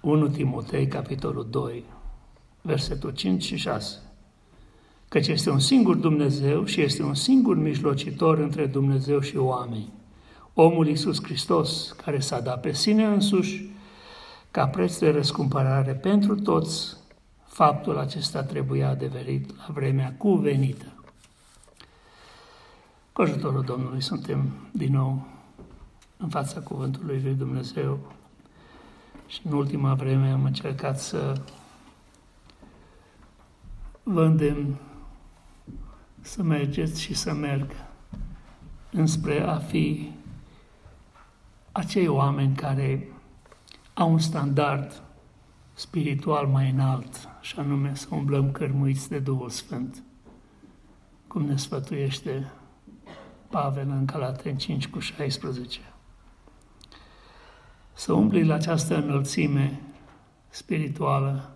1 Timotei, capitolul 2, versetul 5 și 6. Căci este un singur Dumnezeu și este un singur mijlocitor între Dumnezeu și oameni, omul Iisus Hristos, care s-a dat pe sine însuși ca preț de răscumpărare pentru toți. Faptul acesta trebuia adeverit la vremea cuvenită. Cu ajutorul Domnului suntem din nou în fața cuvântului lui Dumnezeu și în ultima vreme am încercat să vă îndemn să mergeți și să merg înspre a fi acei oameni care au un standard spiritual mai înalt, și anume să umblăm cărmuiți de Duhul Sfânt, cum ne sfătuiește Pavel în Galateni 5:16. Să umbli la această înălțime spirituală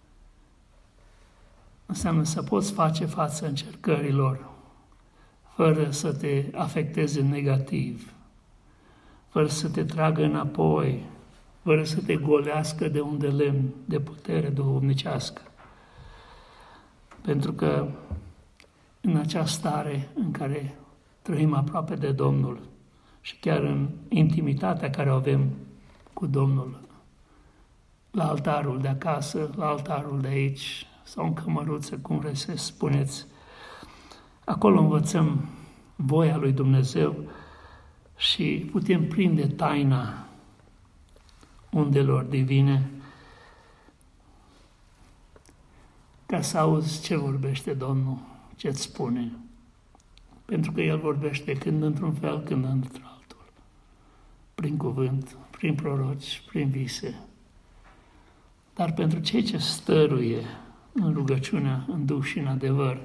înseamnă să poți face față încercărilor fără să te afecteze negativ, fără să te tragă înapoi, fără să te golească de un de lemn de putere duhovnicească. Pentru că în această stare în care trăim aproape de Domnul și chiar în intimitatea care o avem cu Domnul, la altarul de acasă, la altarul de aici, sau în cămăruță, cum vreți să spuneți, acolo învățăm voia lui Dumnezeu și putem prinde taina undelor divine ca să auzi ce vorbește Domnul, ce-ți spune. Pentru că El vorbește când într-un fel, când într-altul. Prin cuvânt, prin proroci, prin vise. Dar pentru cei ce stăruie în rugăciunea, în duh și în adevăr,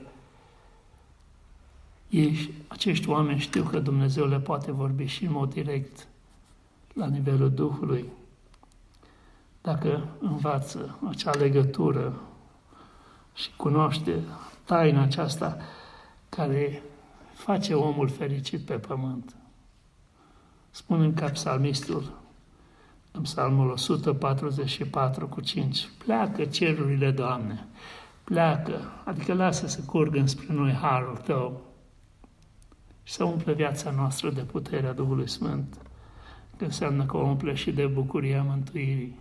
acești oameni știu că Dumnezeu le poate vorbi și în mod direct, la nivelul Duhului. Dacă învață acea legătură și cunoaște taina aceasta care face omul fericit pe pământ. Spune-mi ca psalmistul în psalmul 144:5, pleacă cerurile, Doamne, pleacă, adică lasă să curgă înspre noi harul Tău și să umple viața noastră de puterea Duhului Sfânt, că înseamnă că o umple și de bucuria mântuirii.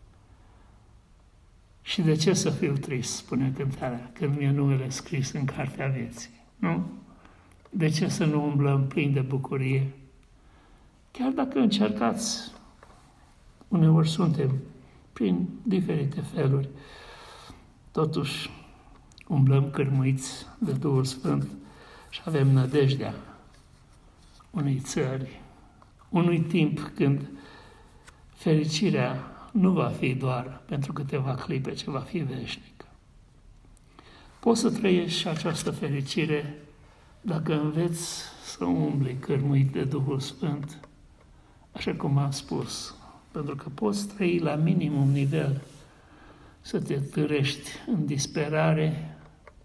Și de ce să fiu trist, spune cântarea, când mi-e numele scris în cartea vieții, nu? De ce să nu umblăm plini de bucurie? Chiar dacă încercați, uneori suntem prin diferite feluri, totuși umblăm cârmuiți de Duhul Sfânt și avem nădejdea unei țări, unui timp când fericirea nu va fi doar pentru câteva clipe, ci va fi veșnică. Poți să trăiești și această fericire dacă înveți să umbli cărmuit de Duhul Sfânt, așa cum am spus, pentru că poți trăi la minimum nivel, să te târești în disperare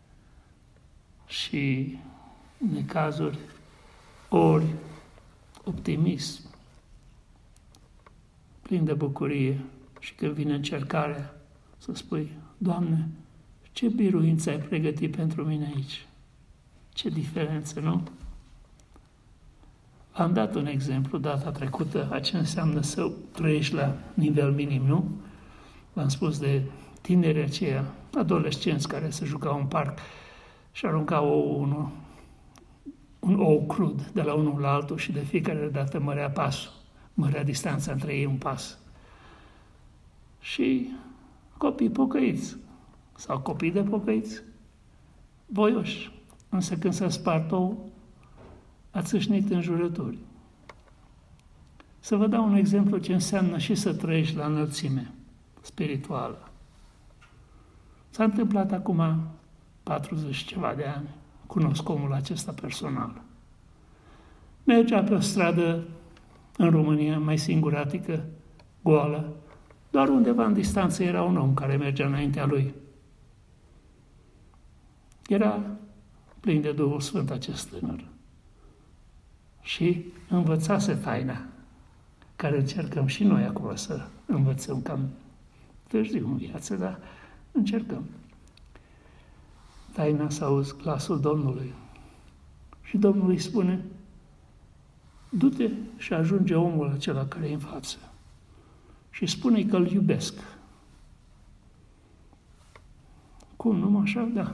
și necazuri, ori optimism, plin de bucurie, și când vine încercarea, să spui, Doamne, ce biruință ai pregătit pentru mine aici? Ce diferență, nu? Am dat un exemplu data trecută a ce înseamnă să trăiești la nivel minim, nu? V-am spus de tinerii aceia, adolescenți care se jucau în parc și aruncau un ou crud de la unul la altul și de fiecare dată mărea pasul, mărea distanța între ei un pas. Și copii pocăiți, sau copii de pocăiți, voioși, însă când s-a spart ou, a țâșnit în jurături. Să vă dau un exemplu ce înseamnă și să trăiești la înălțime spirituală. S-a întâmplat acum 40 ceva de ani, cunosc omul acesta personal. Mergea pe o stradă în România, mai singuratică, goală, doar undeva în distanță era un om care mergea înaintea lui. Era plin de Duhul Sfânt acest tânăr. Și învățase taina, care încercăm și noi acum să învățăm cam târziu în viață, dar încercăm. Taina să auzi glasul Domnului. Și Domnul îi spune, du-te și ajunge omul acela care e în față și spune-i că îl iubesc. Cum, numai așa? Da.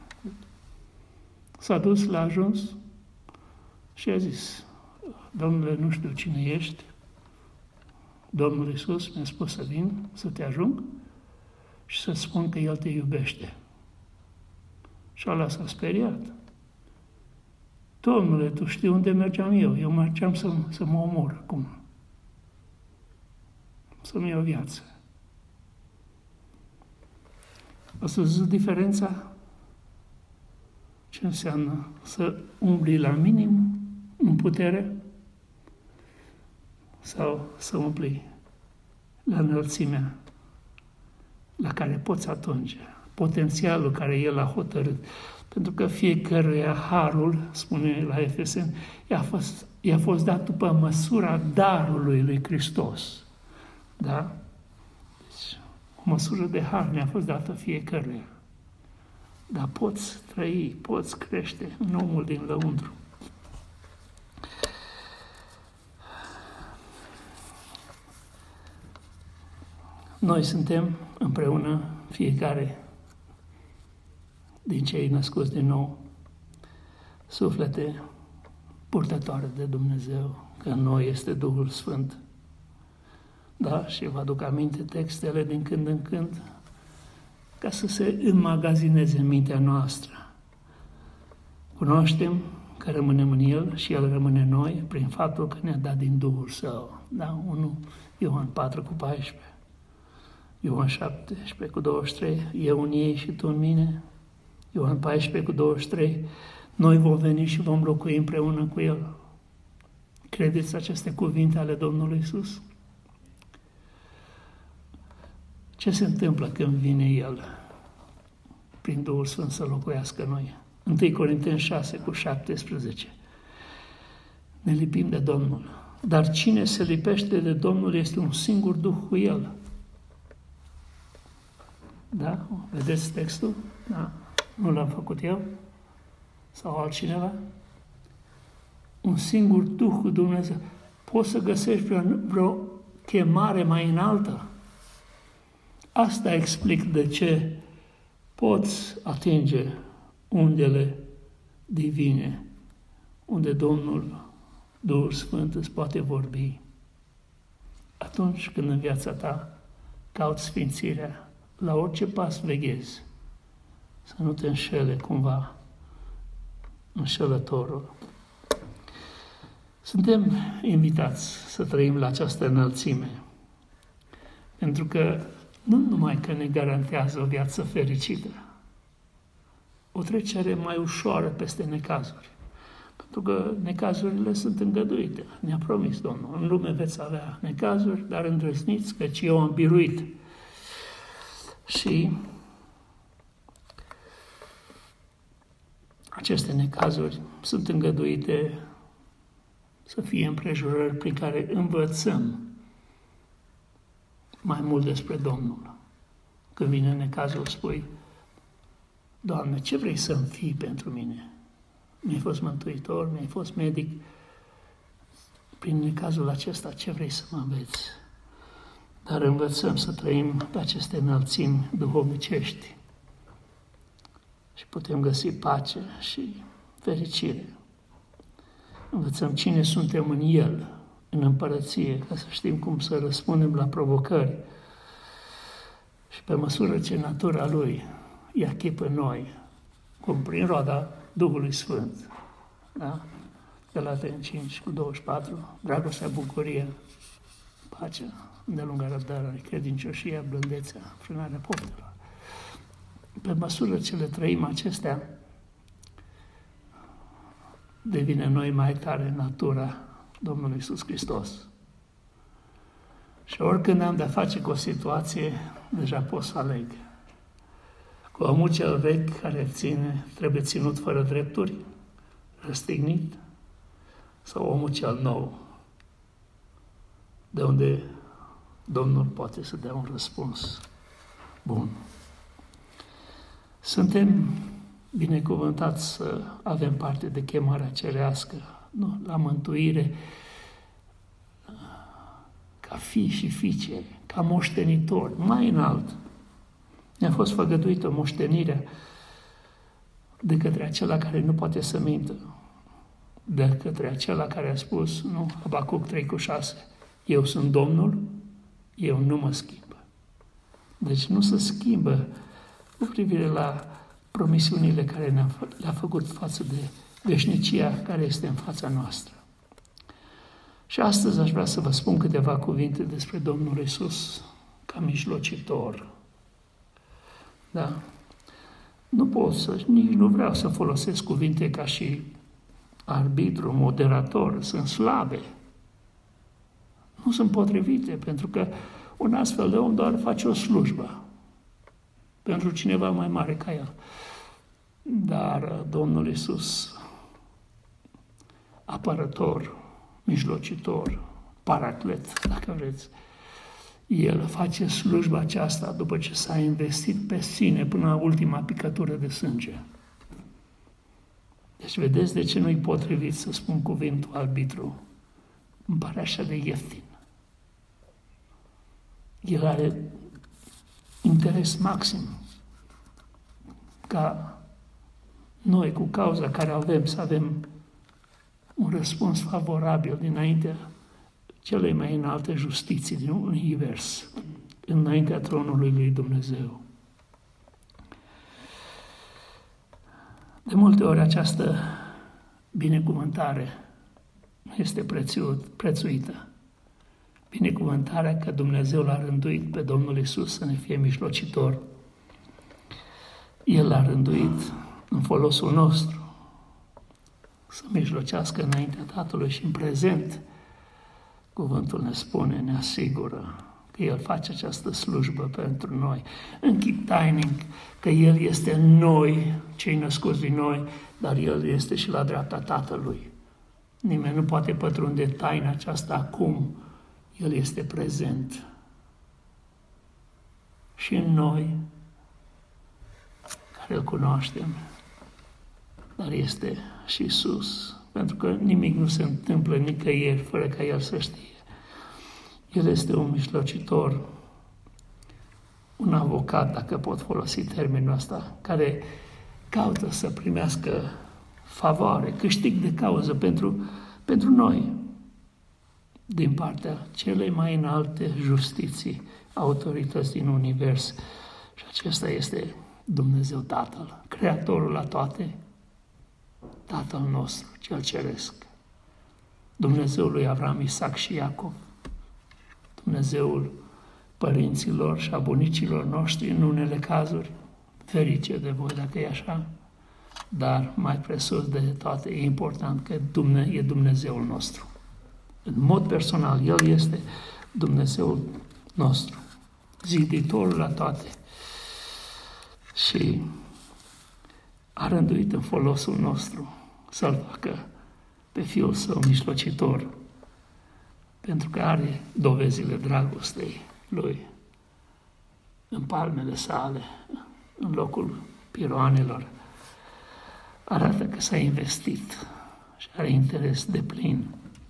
S-a dus, l-a ajuns și a zis, Domnule, nu știu cine ești, Domnul Iisus mi-a spus să vin, să te ajung și să spun că El te iubește. Și ăla s-a speriat. Domnule, tu știi unde mergeam eu? Eu mergeam să mă omor acum. Să-mi iau viață. O să zic diferența? Ce înseamnă să umbli la minim în putere sau să umbli la înălțimea la care poți atunge, potențialul care El a hotărât. Pentru că fiecăruia harul, spune la Efeseni, i-a fost dat după măsura darului lui Hristos. Da? Deci, o măsură de har ne-a fost dată fiecăruia. Dar poți trăi, poți crește în omul din lăuntru. Noi suntem împreună, fiecare din cei născuți din nou, suflete purtătoare de Dumnezeu, că în noi este Duhul Sfânt. Da, și vă aduc aminte textele din când în când, ca să se înmagazineze în mintea noastră. Cunoaștem că rămânem în El și El rămâne în noi prin faptul că ne-a dat din Duhul Său. Da, 1 Ioan 4:14, Ioan 17:23, eu în ei și tu în mine, Ioan 14:23, noi vom veni și vom locui împreună cu El. Credeți aceste cuvinte ale Domnului Iisus? Ce se întâmplă când vine El prin Duhul Sfânt să locuiască noi? 1 Corinteni 6:17. Ne lipim de Domnul. Dar cine se lipește de Domnul este un singur Duh cu El. Da? Vedeți textul? Da. Nu l-am făcut eu? Sau altcineva? Un singur Duh cu Dumnezeu. Poți să găsești vreo chemare mai înaltă? Asta explic de ce poți atinge undele divine, unde Domnul, Duhul Sfânt, îți poate vorbi. Atunci când în viața ta cauți sfințirea, la orice pas veghezi, să nu te înșele cumva înșelătorul. Suntem invitați să trăim la această înălțime, pentru că nu numai că ne garantează o viață fericită, o trecere mai ușoară peste necazuri, pentru că necazurile sunt îngăduite. Ne-a promis Domnul, în lume veți avea necazuri, dar îndrăzniți, căci eu am biruit. Și aceste necazuri sunt îngăduite să fie împrejurări prin care învățăm mai mult despre Domnul. Când vine necazul, spui, Doamne, ce vrei să-mi fii pentru mine? Mi-ai fost mântuitor, mi-ai fost medic. Prin necazul acesta, ce vrei să mă înveți? Dar învățăm să trăim pe aceste înălțimi duhovnicești și putem găsi pace și fericire. Învățăm cine suntem în El, în împărăție, ca să știm cum să răspundem la provocări. Și pe măsură ce natura Lui ia chip în noi, cum prin roada Duhului Sfânt. Da? Galateni 5:24, dragostea, bucuria, pacea, îndelunga răbdarea, credincioșia, blândețea, frânarea poftelor. Pe măsură ce le trăim acestea, devine în noi mai tare natura Domnului Iisus Hristos. Și oricând am de-a face cu o situație, deja pot să aleg. Cu omul cel vechi care trebuie ținut fără drepturi, răstignit, sau omul cel nou, de unde Domnul poate să dea un răspuns Bun. Suntem binecuvântați să avem parte de chemarea cerească, nu? La mântuire, ca fii și fiice, ca moștenitori, mai înalt. Ne-a fost făgăduită moștenirea de către acela care nu poate să mintă, de către acela care a spus, nu, Habacuc 3:6, eu sunt Domnul, eu nu mă schimb. Deci nu se schimbă cu privire la promisiunile care le-a făcut față de veșnicia care este în fața noastră. Și astăzi aș vrea să vă spun câteva cuvinte despre Domnul Iisus ca mijlocitor. Da? Nu pot să, nici nu vreau să folosesc cuvinte ca și arbitru, moderator, sunt slabe. Nu sunt potrivite, pentru că un astfel de om doar face o slujbă pentru cineva mai mare ca el. Dar Domnul Iisus, apărător, mijlocitor, paraclet, dacă vreți, El face slujba aceasta după ce s-a investit pe sine până la ultima picătură de sânge. Deci vedeți de ce nu-i potrivit să spun cuvântul arbitru. Îmi pare așa de ieftin. El are interes maxim ca noi, cu cauza care avem, să avem un răspuns favorabil dinaintea celei mai înalte justiții din univers, înaintea tronului lui Dumnezeu. De multe ori această binecuvântare este prețuită. Binecuvântarea că Dumnezeu l-a rânduit pe Domnul Iisus să ne fie mijlocitor. El l-a rânduit în folosul nostru să mijlocească înaintea Tatălui și în prezent cuvântul ne spune, ne asigură că El face această slujbă pentru noi. În chip tainic că El este în noi, cei născuți din noi, dar El este și la dreapta Tatălui. Nimeni nu poate pătrunde taina aceasta acum. El este prezent și în noi, care Îl cunoaștem, dar este și sus, pentru că nimic nu se întâmplă nicăieri fără ca El să știe. El este un mijlocitor, un avocat, dacă pot folosi termenul ăsta, care caută să primească favoare, câștig de cauză pentru noi, din partea celei mai înalte justiții, autorități din univers. Și acesta este Dumnezeu Tatăl, Creatorul la toate, Tatăl nostru, Cel Ceresc, Dumnezeul lui Avram, Isaac și Iacov, Dumnezeul părinților și a bunicilor noștri în unele cazuri, ferice de voi dacă e așa, dar mai presus de toate e important că e Dumnezeul nostru. În mod personal, El este Dumnezeul nostru, ziditorul la toate. Și a rânduit în folosul nostru să-L facă pe Fiul Său mijlocitor, pentru că are dovezile dragostei Lui în palmele sale, în locul piroanelor. Arată că s-a investit și are interes deplin.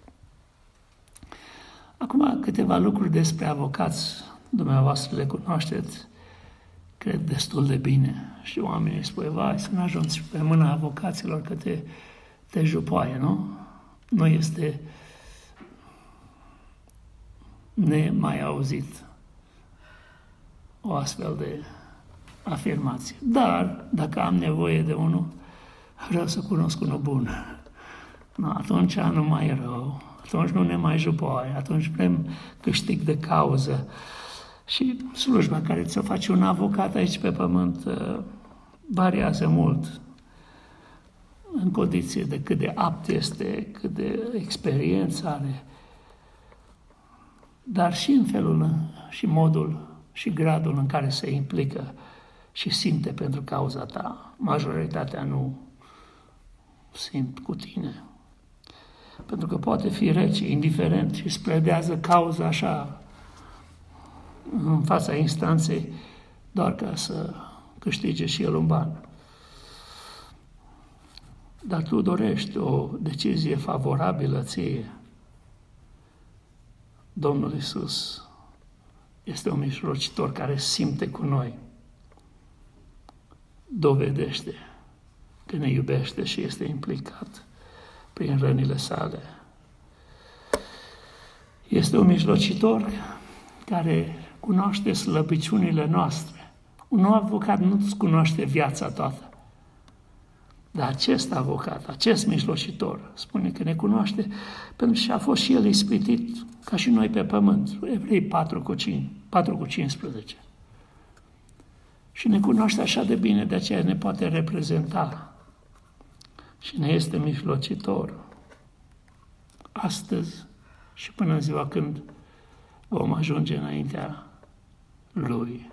Acum câteva lucruri despre avocați, dumneavoastră le cunoașteți, cred destul de bine. Și oamenii spun, vai, să nu ajungi pe mâna avocaților că te jupoaie, nu? Nu este nemai auzit o astfel de afirmație. Dar, dacă am nevoie de unul, vreau să cunosc unul bun. No, atunci nu mai e rău, atunci nu ne mai jupoaie, atunci vrem câștig de cauză. Și slujba care ți-o face un avocat aici pe pământ variază mult în condiție de cât de apt este, cât de experiență are, dar și în felul și modul și gradul în care se implică și simte pentru cauza ta. Majoritatea nu simt cu tine. Pentru că poate fi rece, indiferent și îți pledează cauza așa în fața instanței, doar ca să câștige și el un ban. Dar tu dorești o decizie favorabilă ție. Domnul Iisus este un mijlocitor care simte cu noi. Dovedește că ne iubește și este implicat prin rănile sale. Este un mijlocitor care cunoaște slăbiciunile noastre. Un avocat nu-ți cunoaște viața toată. Dar acest avocat, acest mijlocitor, spune că ne cunoaște pentru că a fost și el ispitit ca și noi pe pământ. Evrei 4:15. Și ne cunoaște așa de bine, de aceea ne poate reprezenta. Și ne este mijlocitor. Astăzi și până în ziua când vom ajunge înaintea Lui.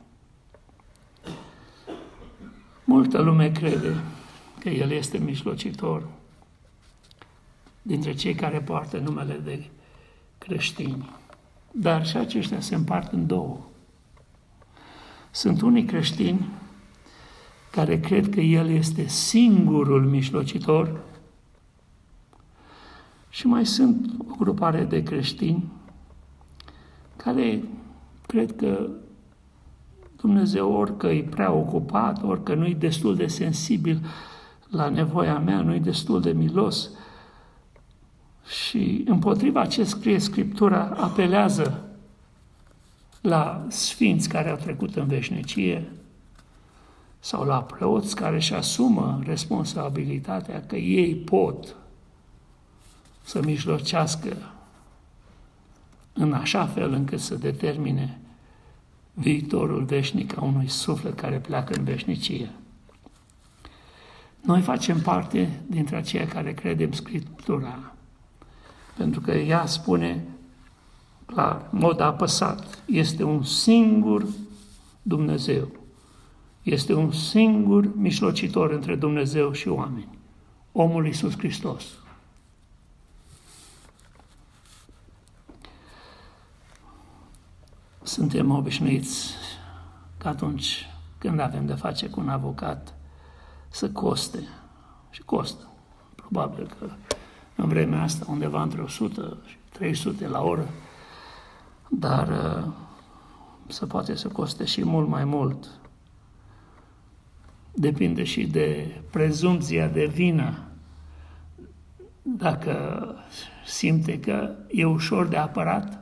Multă lume crede că El este mijlocitor dintre cei care poartă numele de creștini. Dar și aceștia se împart în două. Sunt unii creștini care cred că El este singurul mijlocitor și mai sunt o grupare de creștini care cred că Dumnezeu orică e prea ocupat, orică nu e destul de sensibil la nevoia mea, nu e destul de milos. Și împotriva ce scrie Scriptura apelează la sfinți care au trecut în veșnicie sau la preoți care își asumă responsabilitatea că ei pot să mijlocească în așa fel încât să determine viitorul veșnic a unui suflet care pleacă în veșnicie. Noi facem parte dintre aceia care credem Scriptura, pentru că ea spune clar, în mod apăsat, este un singur Dumnezeu. Este un singur mijlocitor între Dumnezeu și oameni, omul Iisus Hristos. Suntem obișnuiți că atunci când avem de face cu un avocat să coste, și costă, probabil că în vremea asta undeva între 100 și 300 la oră, dar se poate să coste și mult mai mult. Depinde și de prezumția de vină. Dacă simte că e ușor de apărat,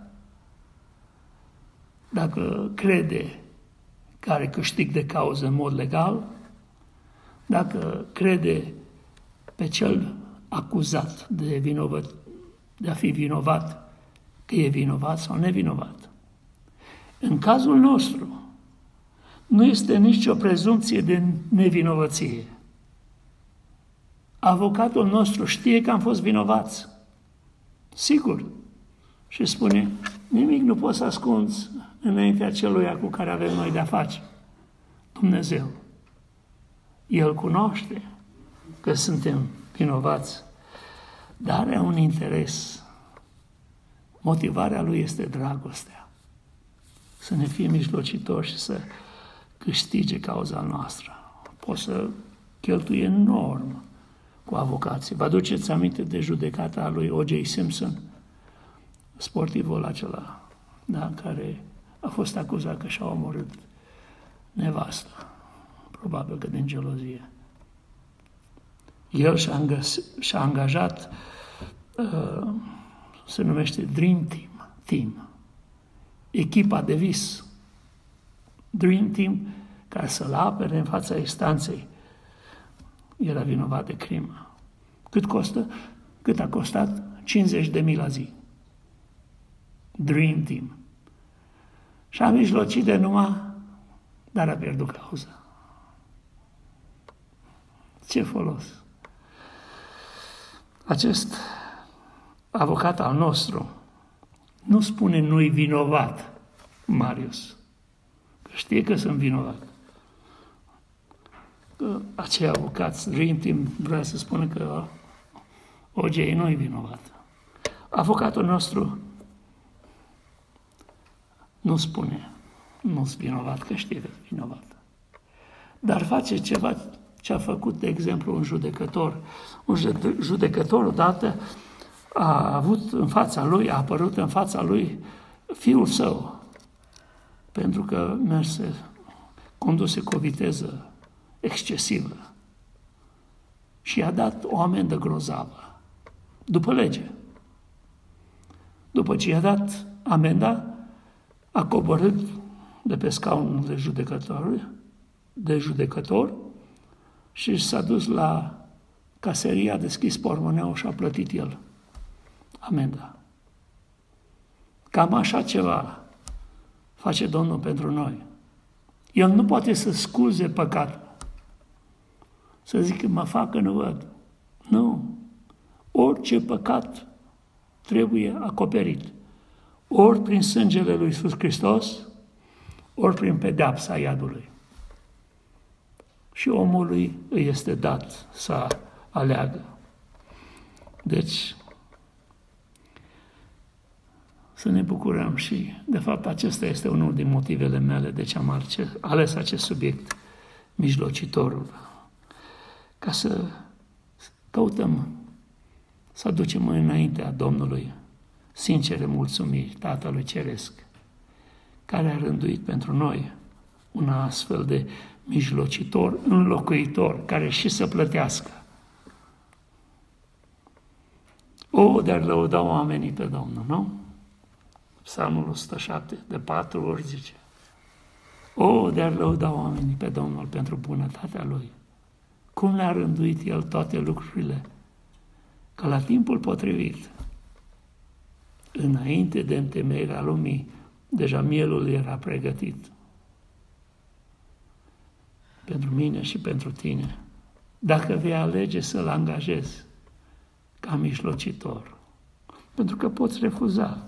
dacă crede că are câștig de cauză în mod legal, dacă crede pe cel acuzat de a fi vinovat, că e vinovat sau nevinovat. În cazul nostru, nu este nicio prezumție de nevinovăție. Avocatul nostru știe că am fost vinovați. Sigur. Și spune, nimic nu poți să ascunzi înaintea celuia cu care avem noi de-a face. Dumnezeu. El cunoaște că suntem vinovați, dar are un interes. Motivarea lui este dragostea. Să ne fie mijlocitor și să câștige cauza noastră. Poți să cheltuie enorm cu avocații. Vă aduceți aminte de judecata lui O.J. Simpson, sportivul acela, da, care a fost acuzat că și-a omorât nevasta, probabil că din gelozie. El și-a angajat, se numește Dream Team, echipa de vis, Dream Team, ca să-l apere în fața instanței. Era vinovat de crimă. Cât costă? Cât a costat? 50.000 la zi. Dream Team. Și a mijlocit de numai, dar a pierdut cauza. Ce folos? Acest avocat al nostru nu spune nu-i vinovat, Marius, că știe că sunt vinovat. Că acei avocați, Dream Team, vrea să spună că O.J. nu-i vinovat. Avocatul nostru nu spune nu-s vinovat, că știe că e vinovat. Dar face ceva ce a făcut, de exemplu, un judecător. Un judecător odată a avut în fața lui, a apărut în fața lui fiul său, pentru că conduse cu o viteză excesivă și i-a dat o amendă grozavă, după lege. După ce i-a dat amenda, a coborât de pe scaunul de judecător și s-a dus la caserie, a deschis portmoneaua și a plătit el amenda. Cam așa ceva face Domnul pentru noi. El nu poate să scuze păcatul. Să zic, mă fac că nu văd. Nu. Orice păcat trebuie acoperit. Ori prin sângele lui Iisus Hristos, ori prin pedeapsa iadului. Și omului îi este dat să aleagă. Deci, să ne bucurăm și, de fapt, acesta este unul din motivele mele de ce am ales acest subiect, mijlocitorul, ca să căutăm, să aducem înaintea Domnului sincere mulțumiri Tatălui Ceresc, care a rânduit pentru noi un astfel de mijlocitor, înlocuitor, care și să plătească. De-ar lăuda oamenii pe Domnul, nu? Psalmul 107, de 4 ori zice. De-ar lăuda oamenii pe Domnul pentru bunătatea Lui. Cum le-a rânduit El toate lucrurile? Că la timpul potrivit, înainte de întemeierea lumii, deja mielul era pregătit. Pentru mine și pentru tine. Dacă vei alege să-L angajezi ca mijlocitor. Pentru că poți refuza.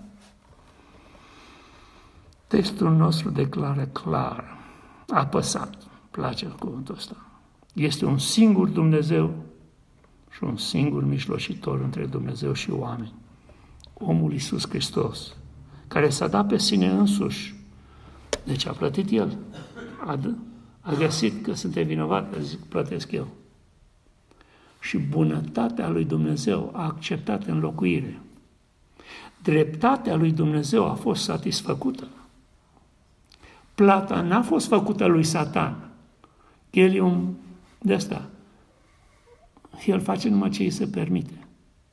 Textul nostru declară clar, apăsat, place cuvântul ăsta. Este un singur Dumnezeu și un singur mijlocitor între Dumnezeu și oameni. Omul Iisus Hristos, care s-a dat pe sine însuși. Deci a plătit El. A găsit că suntem vinovați, zic, plătesc eu. Și bunătatea lui Dumnezeu a acceptat înlocuire. Dreptatea lui Dumnezeu a fost satisfăcută. Plata n-a fost făcută lui Satan. El e un de asta. El face numai ce îi se permite.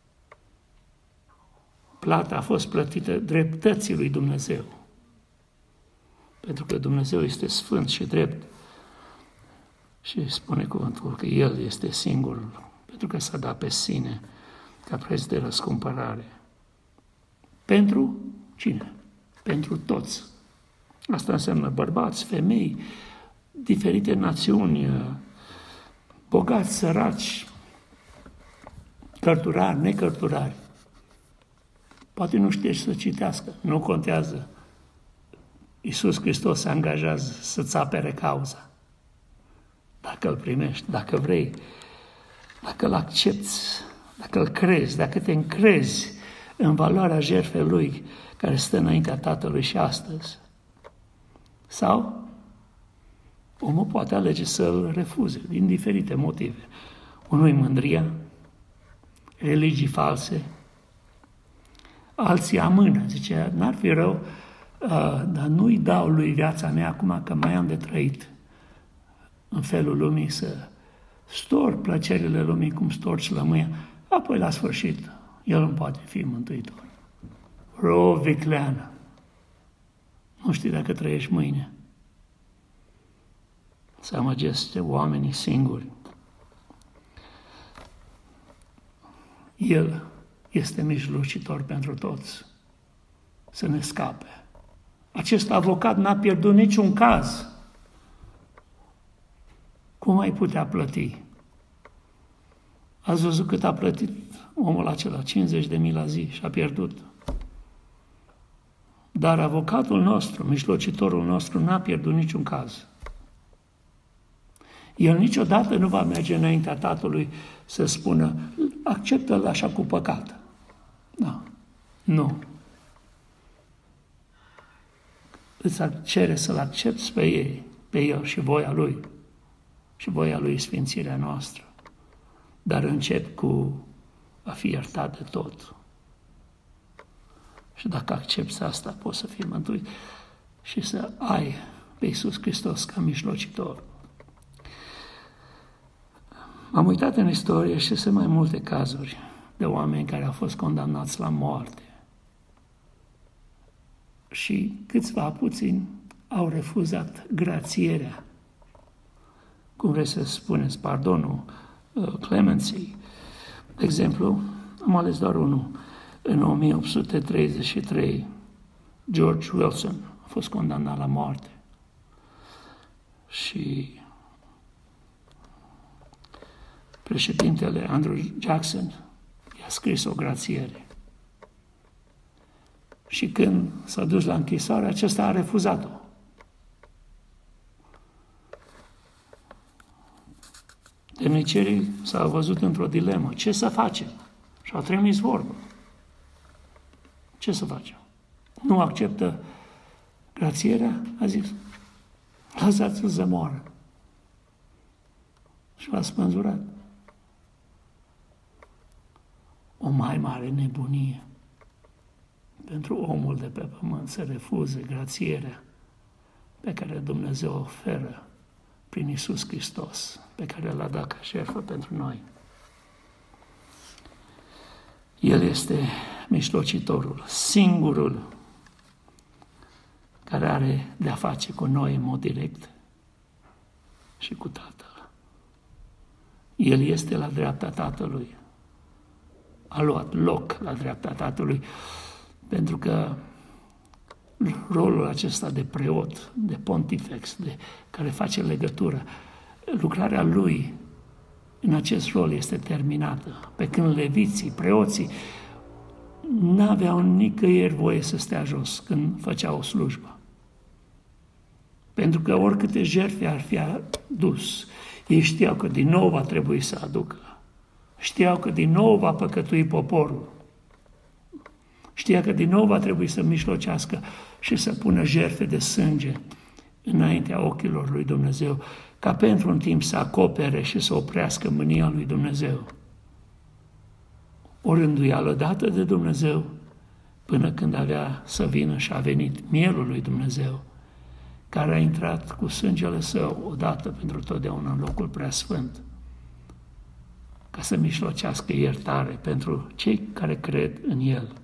Plata a fost plătită dreptății lui Dumnezeu. Pentru că Dumnezeu este sfânt și drept. Și spune cuvântul că El este singurul, pentru că s-a dat pe sine ca preț de răscumpărare. Pentru cine? Pentru toți. Asta înseamnă bărbați, femei, diferite națiuni, bogați, săraci, cărturari, necărturari. Poate nu știe să citească, nu contează. Iisus Hristos se angajează să-ți apere cauza. Dacă îl primești, dacă vrei, dacă îl accepti, dacă îl crezi, dacă te încrezi în valoarea jertfei Lui care stă înaintea Tatălui și astăzi. Sau omul poate alege să-l refuze din diferite motive. Unul mândria, religii false, alții amână. Zice, n-ar fi rău, dar nu-i dau lui viața mea acum că mai am de trăit în felul lumii, să storc plăcerile lumii cum storci lămâia, apoi la sfârșit el nu poate fi mântuitor. Vicleană. Nu știi dacă trăiești mâine. Se amăgește oamenii singuri. El este mijlocitor pentru toți. Să ne scape. Acest avocat n-a pierdut niciun caz. Cum ai putea plăti? Ați văzut cât a plătit omul acela? 50.000 la zi și a pierdut. Dar avocatul nostru, mijlocitorul nostru, n-a pierdut niciun caz. El niciodată nu va merge înaintea Tatălui să spună, acceptă-l așa cu păcat. Da. Nu. îți cere să-L accepți pe El și voia Lui. Și voia Lui sfințirea noastră. Dar încep cu a fi iertat de tot. Și dacă accepți asta, poți să fii mântuit și să ai pe Iisus Hristos ca mijlocitor. M-am uitat în istorie și sunt mai multe cazuri de oameni care au fost condamnați la moarte. Și câțiva puțini au refuzat grațierea. Cum vreți să spuneți, pardonul, clemency. De exemplu, am ales doar unul. În 1833, George Wilson a fost condamnat la moarte. Și președintele Andrew Jackson i-a scris o grațiere. Și când s-a dus la închisoare, acesta a refuzat-o. Temnicerii s-au văzut într-o dilemă. Ce să facem? Și au trimis vorbă. Ce să facem? Nu acceptă grațierea? A zis, lăsați-l să moară. Și l-a spânzurat. O mai mare nebunie pentru omul de pe pământ să refuze grațierea pe care Dumnezeu o oferă prin Iisus Hristos, pe care L-a dat ca jertfă pentru noi. El este mijlocitorul, singurul care are de-a face cu noi în mod direct și cu Tatăl. El este la dreapta Tatălui. A luat loc la dreapta Tatălui, pentru că rolul acesta de preot, de pontifex, care face legătură, lucrarea lui în acest rol este terminată. Pe când leviții, preoții, n-aveau nicăieri voie să stea jos când făceau o slujbă. Pentru că oricâte jertfe ar fi adus, ei știau că din nou va trebui să aducă. Știau că din nou va păcătui poporul. Știa că din nou va trebui să mijlocească și să pună jertfe de sânge înaintea ochilor lui Dumnezeu, ca pentru un timp să acopere și să oprească mânia lui Dumnezeu. O rânduială dată de Dumnezeu până când avea să vină și a venit mielul lui Dumnezeu, care a intrat cu sângele său odată pentru totdeauna în locul preasfânt, ca să mijlocească iertare pentru cei care cred în El.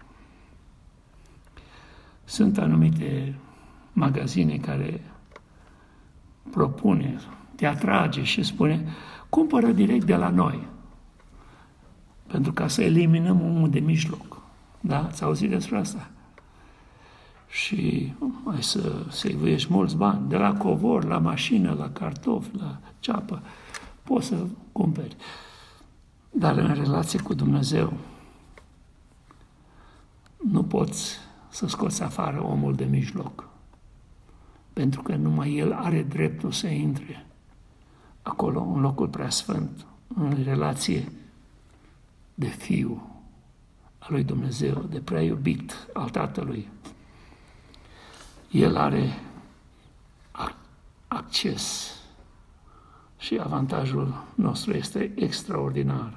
Sunt anumite magazine care propune, te atrage și spune, cumpără direct de la noi, pentru ca să eliminăm omul de mijloc. Da? Ați auzit despre asta? Și ai să săivuiești mulți bani, de la covor, la mașină, la cartofi, la ceapă, poți să cumperi. Dar în relație cu Dumnezeu nu poți să scoți afară omul de mijloc, pentru că numai el are dreptul să intre acolo, în locul preasfânt, în relație de fiu al lui Dumnezeu, de prea iubit al Tatălui. El are acces și avantajul nostru este extraordinar.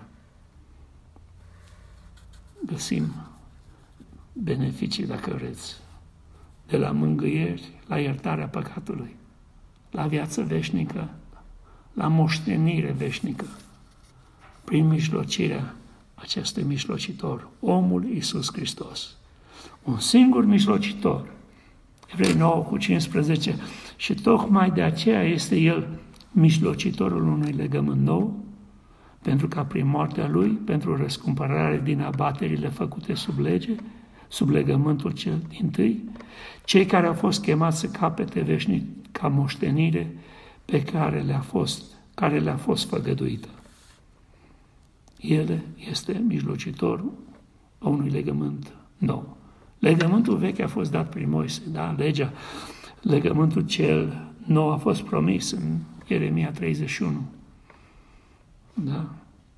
Găsim beneficii, dacă vreți, de la mângâieri, la iertarea păcatului, la viață veșnică, la moștenire veșnică, prin mijlocirea acestui mijlocitor, omul Iisus Hristos. Un singur mijlocitor, Evrei 9:15, și tocmai de aceea este El mijlocitorul unui legământ nou, pentru ca prin moartea Lui, pentru răscumpărare din abaterile făcute sub lege, sub legământul cel dintâi, cei care au fost chemați să capete veșnic ca moștenire pe care le-a fost făgăduită. El este mijlocitorul a unui legământ nou. Legământul vechi a fost dat prin Moise, da? Legea, legământul cel nou a fost promis în Ieremia 31, da?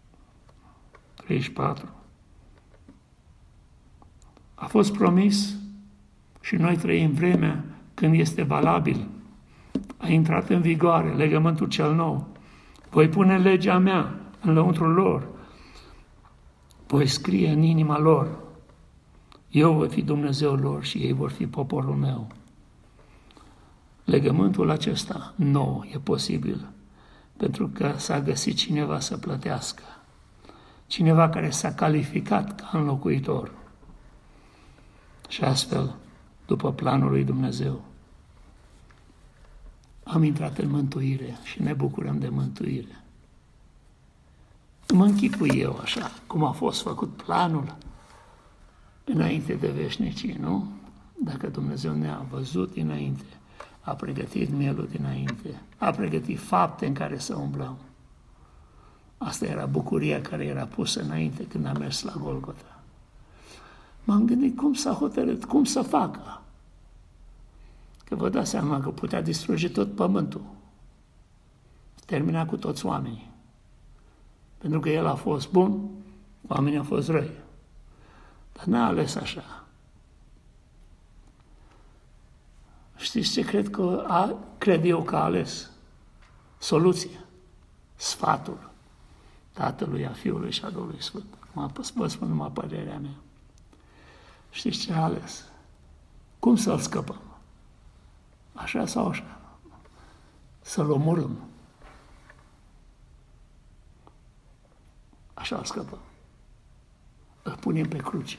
34. A fost promis și noi trăim vremea când este valabil, a intrat în vigoare legământul cel nou, voi pune legea mea în lăuntrul lor, voi scrie în inima lor, eu voi fi Dumnezeul lor și ei vor fi poporul meu. Legământul acesta nou e posibil pentru că s-a găsit cineva să plătească, cineva care s-a calificat ca înlocuitor. Și astfel, după planul lui Dumnezeu, am intrat în mântuire și ne bucurăm de mântuire. Mă închipui eu așa, cum a fost făcut planul înainte de veșnicii, nu? Dacă Dumnezeu ne-a văzut dinainte, a pregătit mielul dinainte, a pregătit fapte în care să umblăm. Asta era bucuria care era pusă înainte când am mers la Golgota. M-am gândit cum s-a hotărât, cum să facă. Că vă dați seama că putea distruge tot pământul. Termina cu toți oamenii. Pentru că el a fost bun, oamenii au fost răi. Dar n-a ales așa. Știți ce cred eu că a ales? Soluția. Sfatul Tatălui, a Fiului și a Duhului Sfânt. Vă spun numai părerea mea. Știți ce a ales? Cum să-l scăpăm? Așa sau așa? Să-l omorâm. Așa îl scăpăm. Îl punem pe cruce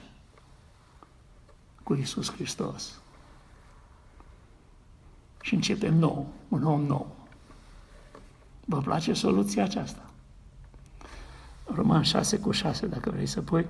cu Iisus Hristos. Și începem nou, un om nou. Vă place soluția aceasta? Roman 6:6, dacă vrei să pui.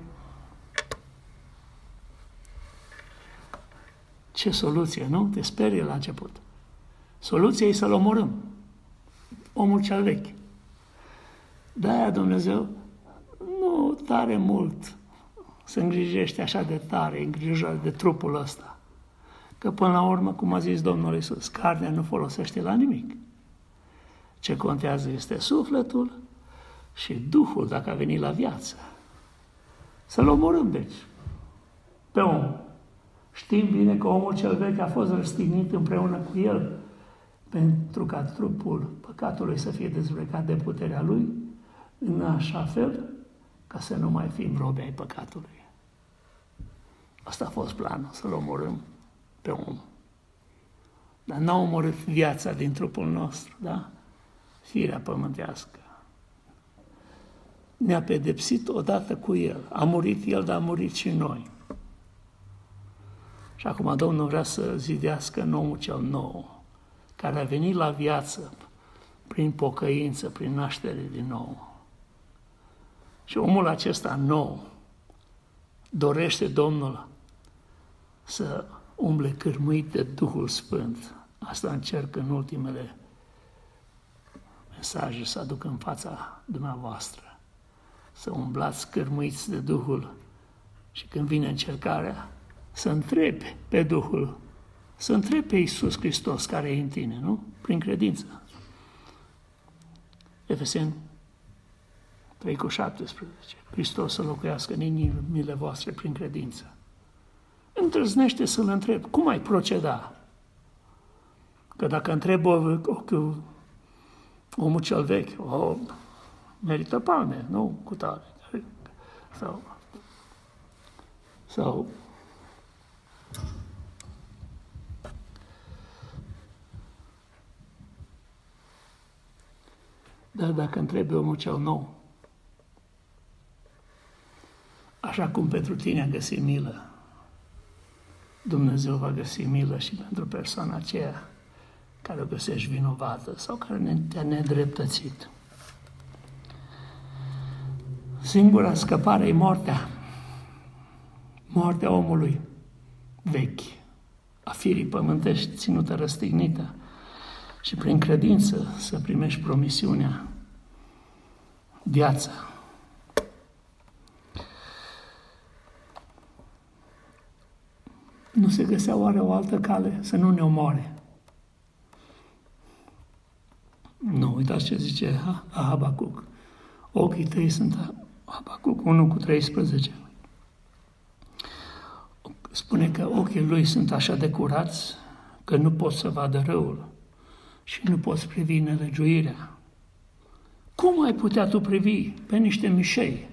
Ce soluție, nu? Te sperie la început. Soluția e să-l omorâm. Omul cel vechi. De-aia Dumnezeu nu tare mult se îngrijește așa de tare, îngrijește de trupul ăsta. Că până la urmă, cum a zis Domnul Iisus, carnea nu folosește la nimic. Ce contează este sufletul și Duhul, dacă a venit la viață. Să-l omorâm, deci, pe om. Știm bine că omul cel vechi a fost răstignit împreună cu el pentru ca trupul păcatului să fie dezbrăcat de puterea lui, în așa fel ca să nu mai fim robi ai păcatului. Asta a fost planul, să-l omorâm pe om. Dar n-a omorât viața din trupul nostru, da? Firea pământească. Ne-a pedepsit odată cu el. A murit el, dar a murit și noi. Și acum Domnul vrea să zidească în omul cel nou, care a venit la viață prin pocăință, prin naștere din nou. Și omul acesta nou dorește Domnul să umble cârmuit de Duhul Sfânt. Asta încerc în ultimele mesaje să aduc în fața dumneavoastră. Să umblați cârmuiți de Duhul și când vine încercarea, să întrebi pe Duhul, să întrebi pe Iisus Hristos care e în tine, nu? Prin credință. Efeseni 3:17. Hristos să locuiască în inimile voastre prin credință. Îndrăznește să-L întrebi, cum ai proceda? Că dacă întreb omul cel vechi, merită palme, nu cu tare. Sau dar dacă întrebi omul cel nou, așa cum pentru tine a găsit milă, Dumnezeu va găsi milă și pentru persoana aceea care o găsești vinovată sau care te-a nedreptățit. Singura scăpare e moartea. Moartea omului vechi, a firii pământești ținută răstignită și prin credință să primești promisiunea, viața. Nu se găsea oare o altă cale să nu ne omoare? Nu, uitați ce zice Habacuc. Ochii tăi sunt, Habacuc 1:13. Spune că ochii lui sunt așa de curați că nu poți să vadă răul și nu poți privi nelegiuirea. Cum ai putea tu privi pe niște mișei?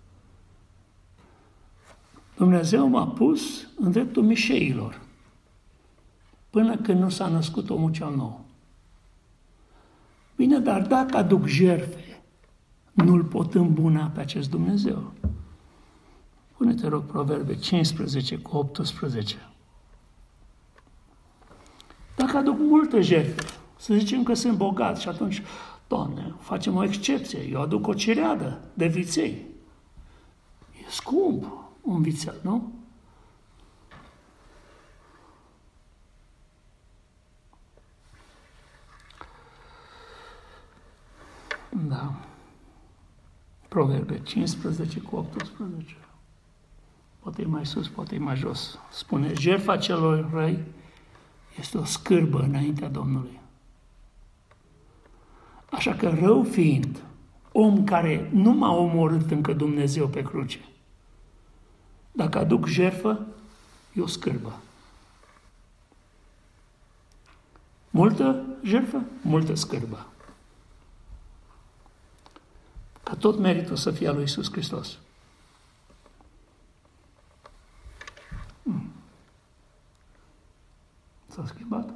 Dumnezeu m-a pus în dreptul mișeilor, până când nu s-a născut omul cel nou. Bine, dar dacă aduc jertfe, nu-l pot îmbuna pe acest Dumnezeu. Pune-te, rog, Proverbe 15 cu 18. Dacă aduc multe jertfe, să zicem că sunt bogat și atunci, Doamne, facem o excepție, eu aduc o cireadă de viței. E scump un vițel, nu? Da. Proverbe 15 cu 18. Poate e mai sus, poate e mai jos. Spune, jertfa celor răi este o scârbă înaintea Domnului. Așa că rău fiind, om care nu m-a omorât încă Dumnezeu pe cruce, dacă aduc jertfă, e o scârbă. Multă jertfă, multă scârbă. Ca tot meritul să fie al lui Iisus Hristos. S-a schimbat?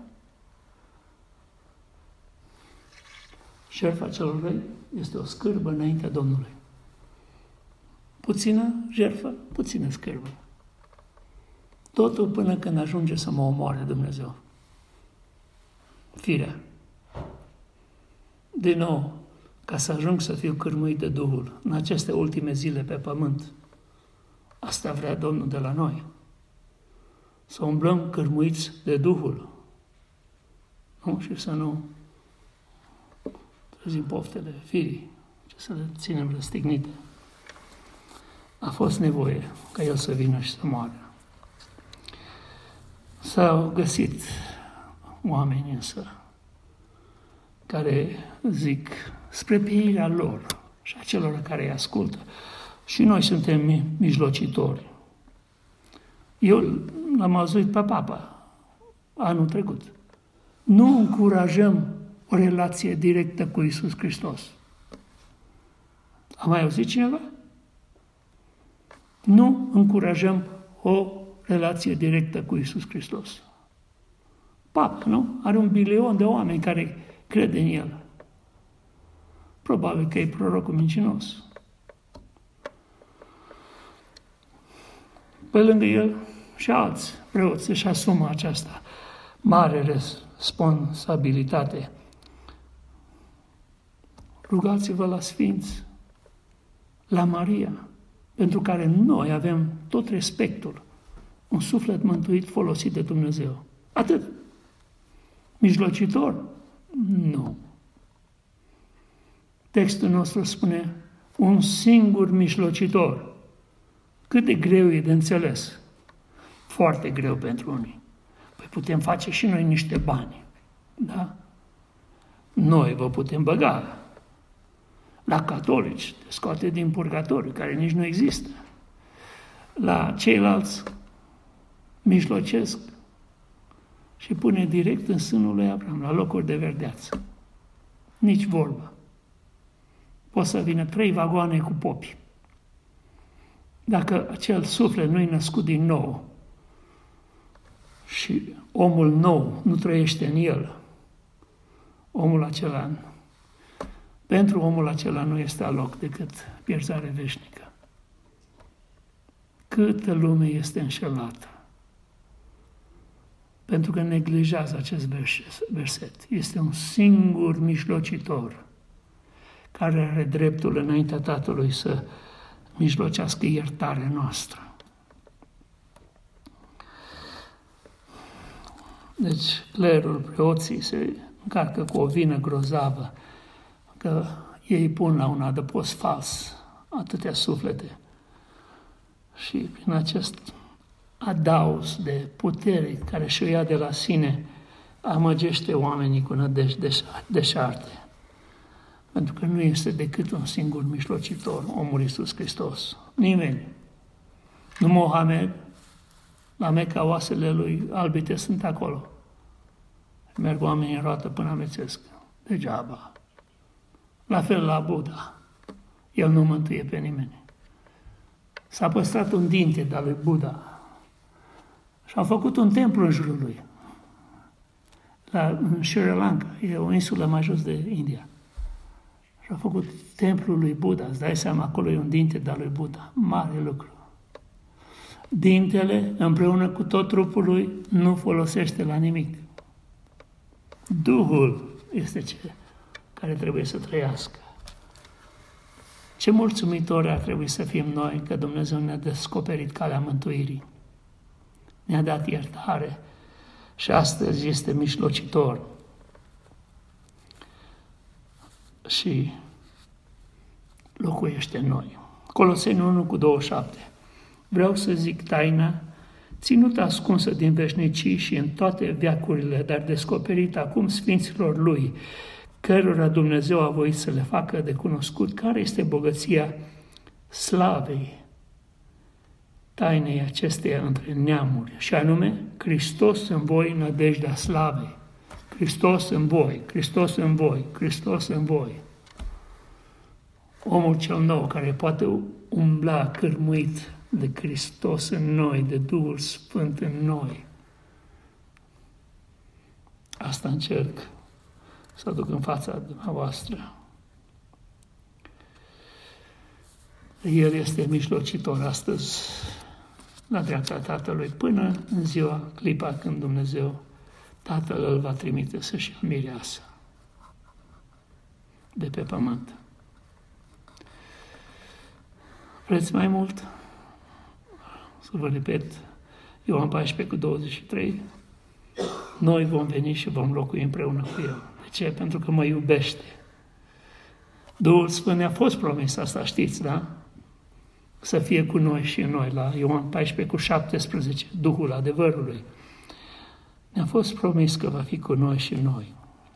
Jertfa celor răi este o scârbă înaintea Domnului. Puțină jertfă, puțină scârbă. Totul până când ajunge să mă omoare Dumnezeu. Firea. Din nou, ca să ajung să fiu cârmuit de Duhul în aceste ultime zile pe pământ, asta vrea Domnul de la noi. Să umblăm cârmuiți de Duhul. Nu? Și să nu trezim poftele firii, ci să le ținem răstignite. A fost nevoie ca El să vină și să moară. S-au găsit oameni însă care zic spre pieirea lor și a celor care îi ascultă. Și noi suntem mijlocitori. Eu l-am auzit pe Papa anul trecut. Nu încurajăm o relație directă cu Iisus Hristos. A mai auzit cineva? Nu încurajăm o relație directă cu Iisus Hristos. Papa, nu? Are 1 bilion de oameni care cred în El. Probabil că e prorocul mincinos. Pe lângă el și alți preoți își asumă această mare responsabilitate. Rugați-vă la Sfinți, la Maria, pentru care noi avem tot respectul, un suflet mântuit folosit de Dumnezeu. Atât. Mijlocitor? Nu. Textul nostru spune un singur mijlocitor. Cât de greu e de înțeles. Foarte greu pentru unii. Păi putem face și noi niște bani. Da? Noi vă putem băga la catolici, te scoate din purgatoriu, care nici nu există. La ceilalți mijlocesc și pune direct în sânul lui Abraham, la locuri de verdeață. Nici vorbă. Pot să vină 3 vagoane cu popi. Dacă acel suflet nu-i născut din nou și omul nou nu trăiește în el, omul acela, pentru omul acela nu este aloc decât pierzare veșnică. Câtă lume este înșelată. Pentru că neglijează acest verset. Este un singur mijlocitor care are dreptul înaintea Tatălui să mijlocească iertarea noastră. Deci, clerul, preoții se încarcă cu o vină grozavă, că ei pun la un adăpost fals atâtea suflete. Și prin acest adaos de putere care și-o ia de la sine, amăgește oamenii cu nădejde deșarte. Pentru că nu este decât un singur mijlocitor, omul Iisus Hristos. Nimeni. Nu Mohamed, la Meca oasele lui albite sunt acolo. Merg oamenii în roată până amețesc. Degeaba. La fel la Buddha. El nu mântuie pe nimeni. S-a păstrat un dinte de-al lui Buddha și a făcut un templu în jurul lui. În Sri Lanka, e o insulă mai jos de India. Și a făcut templul lui Buddha. Îți dai seama, acolo e un dinte de-al lui Buddha. Mare lucru. Dintele, împreună cu tot trupul lui, nu folosește la nimic. Duhul este cel care trebuie să trăiască. Ce mulțumitori ar trebui să fim noi că Dumnezeu ne-a descoperit calea mântuirii. Ne-a dat iertare și astăzi este mijlocitor. Și locuiește în noi. Coloseni 1:27. Vreau să zic taina, ținută ascunsă din veșnicii și în toate veacurile, dar descoperită acum sfinților lui, cărora Dumnezeu a voit să le facă de cunoscut, care este bogăția slavei tainei acesteia între neamuri, și anume Hristos în voi, nădejdea slavei. Hristos în voi, Hristos în voi, Hristos în voi. Omul cel nou care poate umbla cârmuit de Hristos în noi, de Duhul Sfânt în noi. Asta încerc să aduc în fața dumneavoastră. El este mijlocitor astăzi la dreapta Tatălui până în ziua, clipa când Dumnezeu, Tatăl îl va trimite să-și ia mireasa de pe pământ. Vreți mai mult? Să vă repet, Ioan 14:23. Noi vom veni și vom locui împreună cu El. De ce? Pentru că mă iubește. Duhul Sfânt ne-a fost promis, asta știți, da? Să fie cu noi și în noi, la Ioan 14:17, Duhul adevărului. Ne-a fost promis că va fi cu noi și în noi.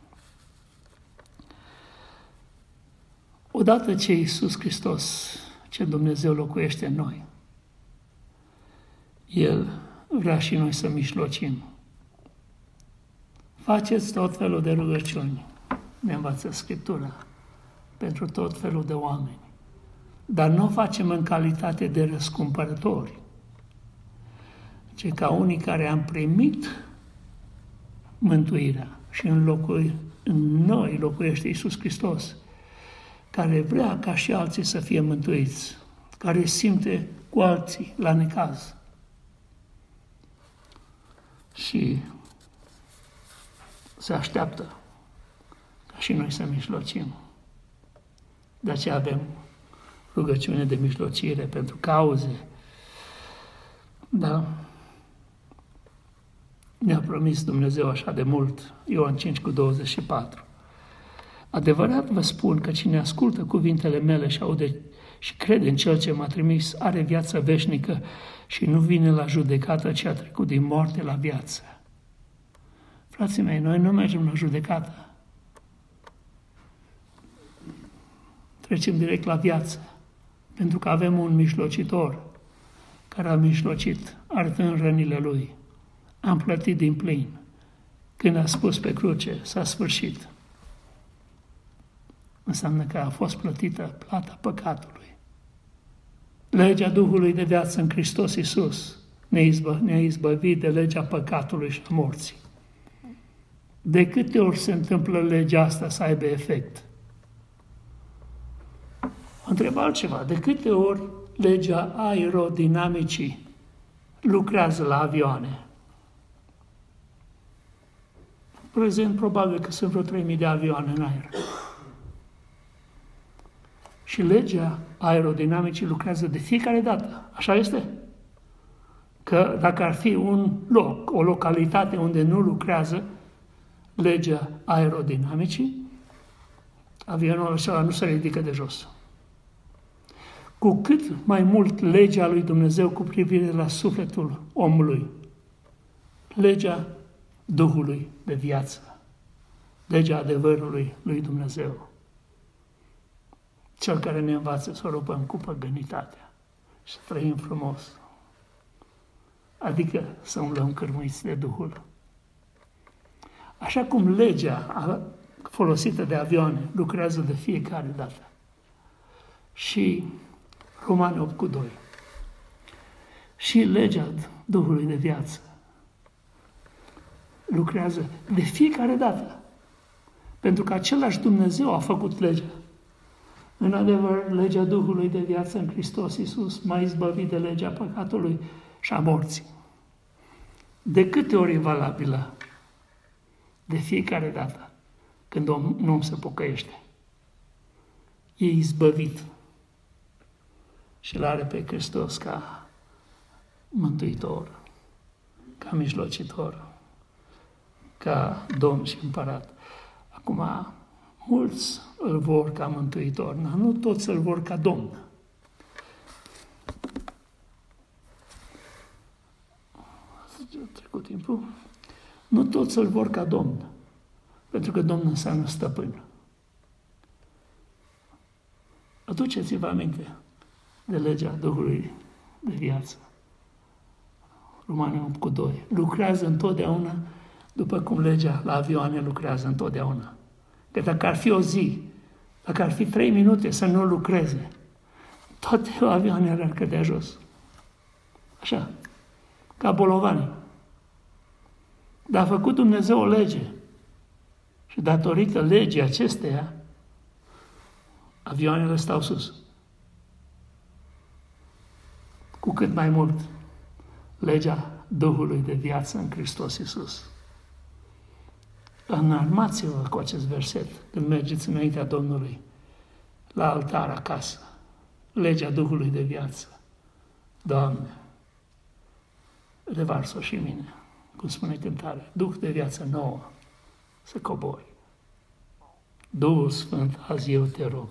Odată ce Iisus Hristos, ce Dumnezeu locuiește în noi, El vrea și noi să mijlocim. Faceți tot felul de rugăciuni, ne învață Scriptura, pentru tot felul de oameni. Dar nu o facem în calitate de răscumpărători, ci ca unii care am primit mântuirea și în noi locuiește Iisus Hristos, care vrea ca și alții să fie mântuiți, care simte cu alții la necaz. Și se așteaptă ca și noi să mijlocim. De aceea avem rugăciune de mijlocire pentru cauze. Da? Ne-a promis Dumnezeu așa de mult, Ioan 5:24. Adevărat vă spun că cine ascultă cuvintele mele și aude și crede în Cel ce m-a trimis, are viață veșnică și nu vine la judecată, ci a trecut din moarte la viață. Frații mei, noi nu mergem la judecată. Trecem direct la viață, pentru că avem un mijlocitor care a mijlocit, arătând rănile Lui. Am plătit din plin. Când a spus pe cruce, s-a sfârșit. Înseamnă că a fost plătită plata păcatului. Legea Duhului de viață în Hristos Iisus ne-a izbăvit de legea păcatului și a morții. De câte ori se întâmplă legea asta să aibă efect? Întreb altceva. De câte ori legea aerodinamicii lucrează la avioane? În prezent, probabil că sunt vreo 3.000 de avioane în aer. Și legea aerodinamicii lucrează de fiecare dată. Așa este? Că dacă ar fi un loc, o localitate unde nu lucrează legea aerodinamicii, avionul acela nu se ridică de jos. Cu cât mai mult legea lui Dumnezeu cu privire la sufletul omului, legea Duhului de viață, legea adevărului lui Dumnezeu, Cel care ne învață să o rupăm cu păgânitatea și să trăim frumos, adică să umblăm cârmuiți de Duhul. Așa cum legea folosită de avioane lucrează de fiecare dată. Și Romani 8:2. Și legea Duhului de viață lucrează de fiecare dată. Pentru că același Dumnezeu a făcut legea. În adevăr, legea Duhului de viață în Hristos Iisus m-a izbăvit de legea păcatului și a morții. De câte ori e valabilă? De fiecare dată când un om se pocăiește. E izbăvit și îl are pe Hristos ca mântuitor, ca mijlocitor, ca Domn și Împărat. Acum, mulți îl vor ca mântuitor, dar nu toți îl vor ca Domn. A trecut timpul. Nu toți îl vor ca Domn, pentru că Domn înseamnă stăpân. Aduceți-vă aminte de legea Duhului de viață. Romani 8:2. Lucrează întotdeauna după cum legea la avioane lucrează întotdeauna. Că dacă ar fi o zi, dacă ar fi 3 minute să nu lucreze, toate avioanele ar cădea jos. Așa, ca bolovani. Dar a făcut Dumnezeu o lege și datorită legii acesteia, avioanele stau sus. Cu cât mai mult legea Duhului de viață în Hristos Iisus. Înarmați-vă cu acest verset când mergeți înaintea Domnului la altar acasă. Legea Duhului de viață. Doamne, revarsă-o și mine, cum spune cântarea, Duh de viață nouă să cobori. Duhul Sfânt, azi eu te rog.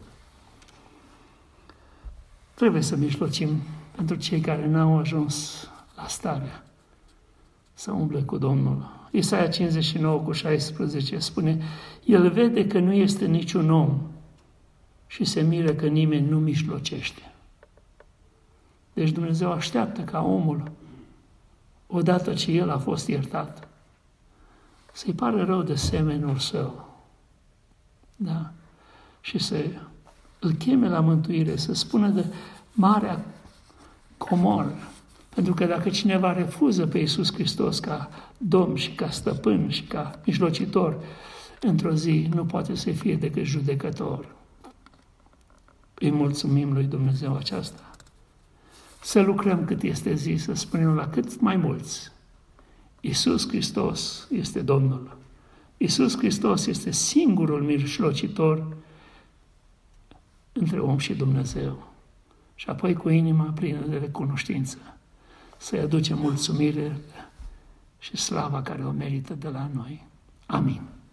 Trebuie să mijlocim pentru cei care n-au ajuns la starea să umble cu Domnul. Isaia 59:16 spune, El vede că nu este niciun om și se miră că nimeni nu mijlocește. Deci Dumnezeu așteaptă ca omul, odată ce el a fost iertat, să-i pare rău de semenul său. Da? Și să îl cheme la mântuire, să spună de marea comoră. Pentru că dacă cineva refuză pe Iisus Hristos ca Domn și ca stăpân și ca mijlocitor, într-o zi nu poate să fie decât judecător. Îi mulțumim lui Dumnezeu aceasta. Să lucrăm cât este zi, să spunem la cât mai mulți. Iisus Hristos este Domnul. Iisus Hristos este singurul mijlocitor între om și Dumnezeu. Și apoi cu inima plină de recunoștință să-i aducem mulțumire și slava care o merită de la noi. Amin.